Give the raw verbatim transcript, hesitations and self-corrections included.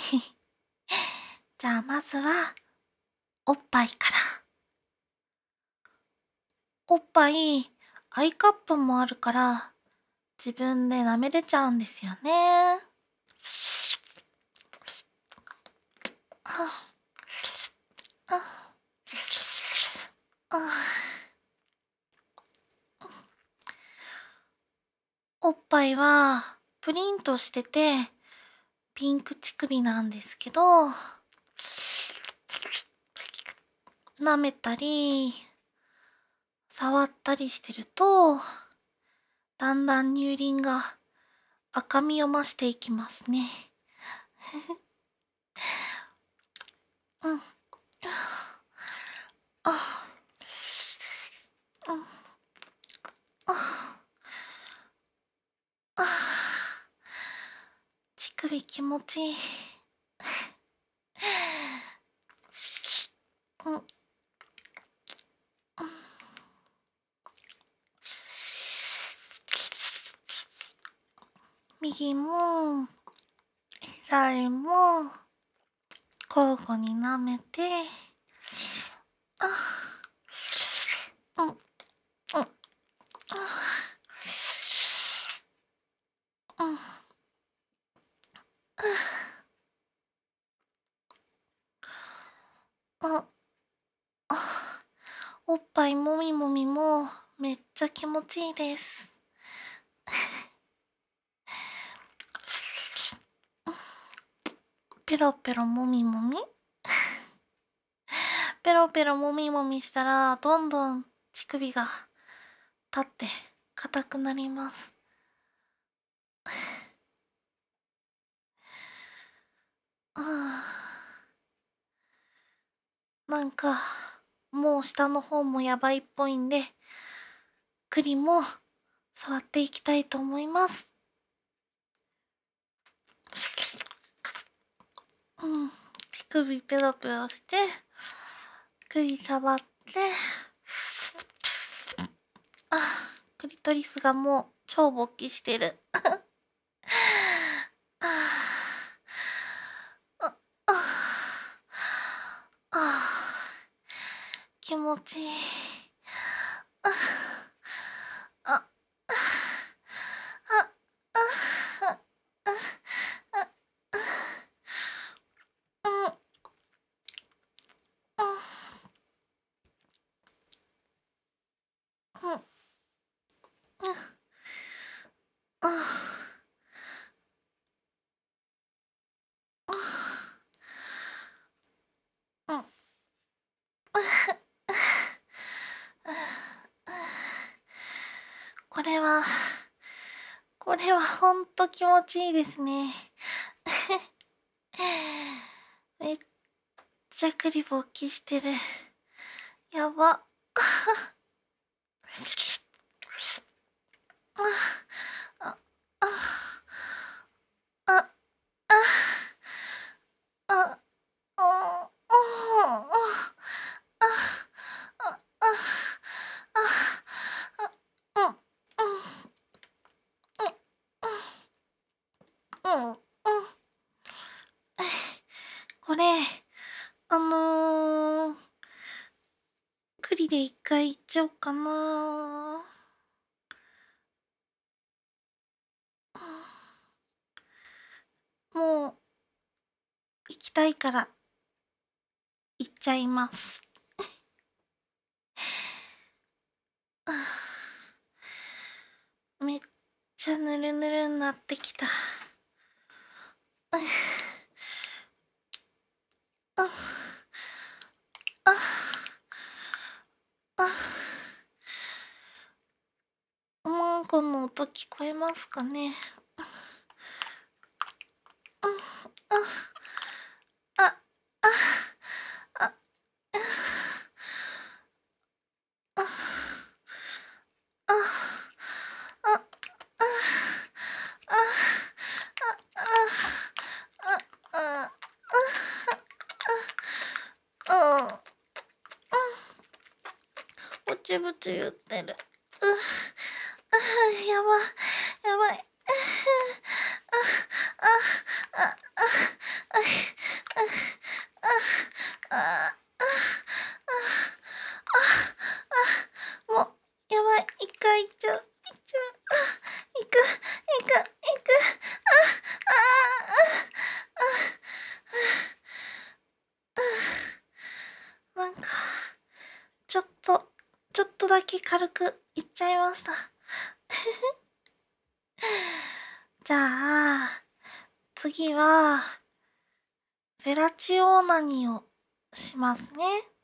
じゃあまずは、おっぱいから。おっぱい、アイカップもあるから、自分で舐めれちゃうんですよね。あああおっぱいは、プリンとしてて、ピンク乳首なんですけど、舐めたり、触ったりしてると、だんだん乳輪が赤みを増していきますね。うん。あ、うん。あ、あ、乳首気持ちいい。うん。右も、左も、交互に舐めて、あ、うん、うん、うん、あ、あ、おっぱいもみもみもめっちゃ気持ちいいです。ペロペロもみもみペロペロもみもみしたらどんどん乳首が立って硬くなります。あーなんかもう下の方もやばいっぽいんで、栗も触っていきたいと思います。うん、乳首ペロペロして、栗触って、あ、クリトリスがもう超勃起してる。ああああ気持ちいい。あああああうんうんうんあうんこれはこれはほんと気持ちいいですね。めっちゃくり勃起してる。やば。あああああああうんうんこれあのー、栗で一回いっちゃおうかな。もう行きたいから行っちゃいます。めっちゃぬるぬるになってきた。あああマンコの音聞こえますかね。あああああああああぼちぼち言ってる。うあやばやばい。あああああちょっと、ちょっとだけ軽くいっちゃいました。じゃあ、次は、フェラチオオナニーをしますね。